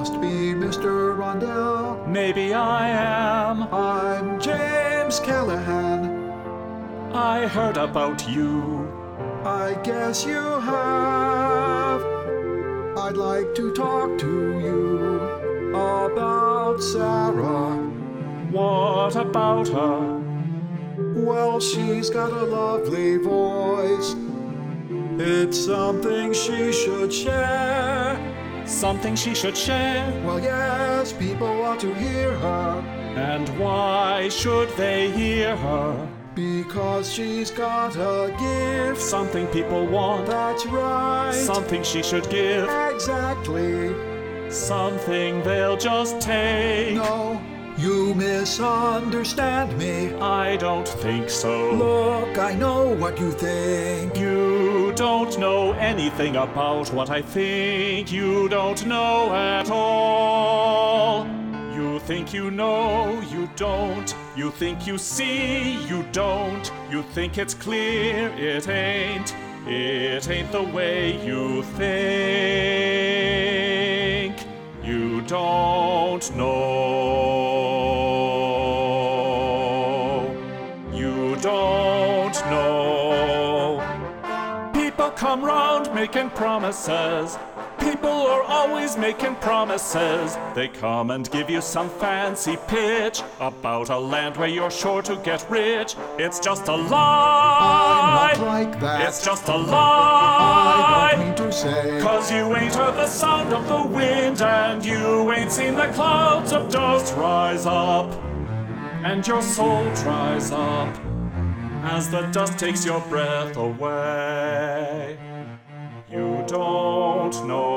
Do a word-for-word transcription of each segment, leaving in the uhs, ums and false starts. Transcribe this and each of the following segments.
must be Mister Rondell. Maybe I am. I'm James Callahan. I heard about you. I guess you have. I'd like to talk to you about Sarah. What about her? Well, she's got a lovely voice. It's something she should share. Something she should share. Well, yes, people ought to hear her. And why should they hear her? Because she's got a gift. Something people want. That's right. Something she should give. Exactly. Something they'll just take. No, you misunderstand me. I don't think so. Look, I know what you think. You don't know anything about what I think. You don't know at all. You think you know, you don't. You think you see, you don't. You think it's clear, it ain't. It ain't the way you think. You don't know. You don't know. People come round making promises. People are always making promises. They come and give you some fancy pitch about a land where you're sure to get rich. It's just a lie. I'm not like that. It's just a I lie. don't mean to say. Cause you ain't heard the sound of the wind, and you ain't seen the clouds of dust rise up, and your soul dries up as the dust takes your breath away. You don't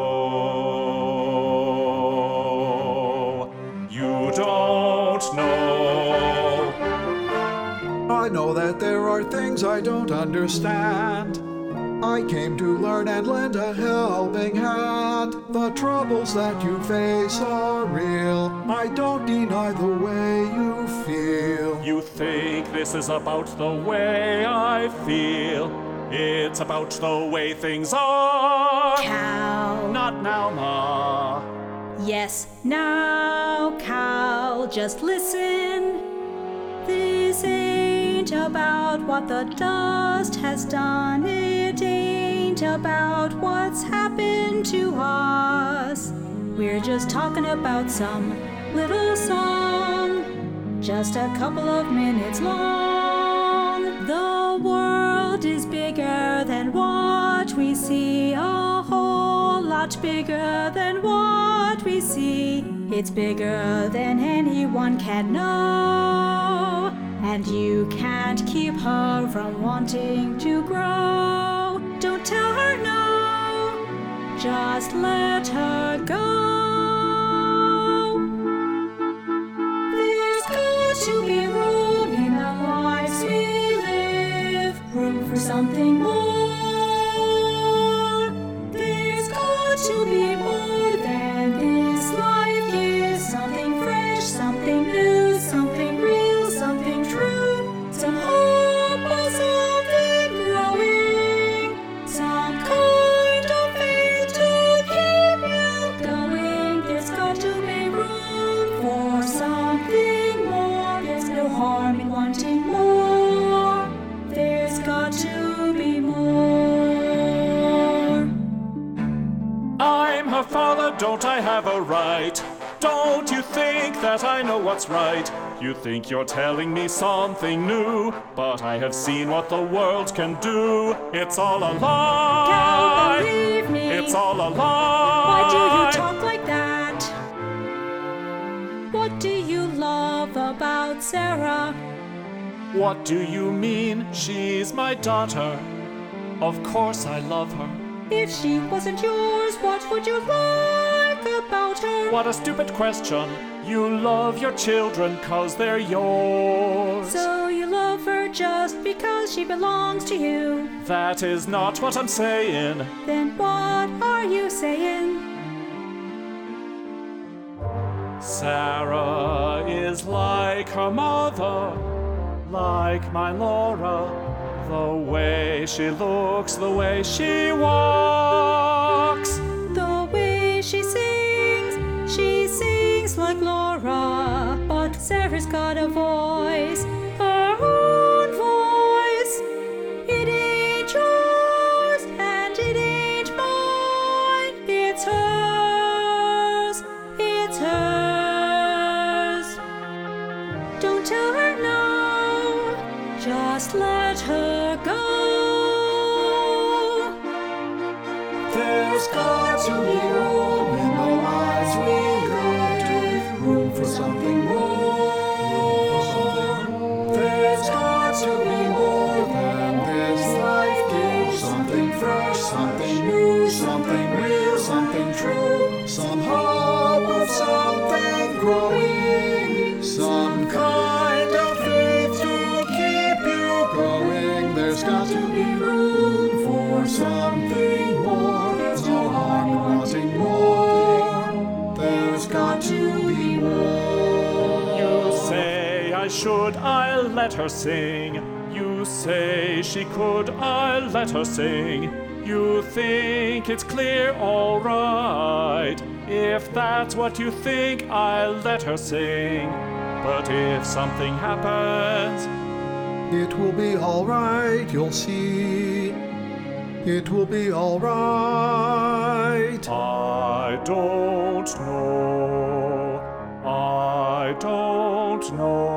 know. You don't know. I know that there are things I don't understand. I came to learn and lend a helping hand. The troubles that you face are real. I don't deny the way you feel. You think this is about the way I feel. It's about the way things are. Cow. Not now, Ma. Yes, now, cow, just listen. This ain't about what the dust has done. It ain't about what's happened to us. We're just talking about some little song, just a couple of minutes long. The world is bigger than what we see, a whole lot bigger than what we see. It's bigger than anyone can know, and you can't keep her from wanting to grow. Don't tell her no, just let her go. There's got to be room in the lives we live, room for something more. There's got to be more than this life gives, something fresh, something new, something real, something true, some hope or something growing, some kind of faith to keep you going. There's got to be room for something more. There's no harm in wanting more. There's got to be more. I'm her father, don't I have a right? Don't you think that I know what's right? You think you're telling me something new, but I have seen what the world can do. It's all a lie. Can't believe me. It's all a lie. Why do you talk like that? What do you love about Sarah? What do you mean? She's my daughter. Of course I love her. If she wasn't yours, what would you like about her? What a stupid question. You love your children 'cause they're yours. So you love her just because she belongs to you. That is not what I'm saying. Then what are you saying? Sarah is like her mother, like my Laura. The way she looks, the way she walks. The way she sings, she just like Laura, but Sarah's got a voice, her own voice. It ain't yours and it ain't mine. It's hers, it's hers. Don't tell her no, just let her go. There's got to be room in the lives we live, room for something more. There's got to be more than this life gives. Something fresh, something new, something real, something true. Some hope of something growing, some kind of faith to keep you going. There's got to be room for something more. There's no harm in wanting more. There's got to be more. You say I should, I'll let her sing. You say she could, I'll let her sing. You think it's clear, all right. If that's what you think, I'll let her sing. But if something happens, It will be alright, you'll see. It will be alright. I don't know. I don't know.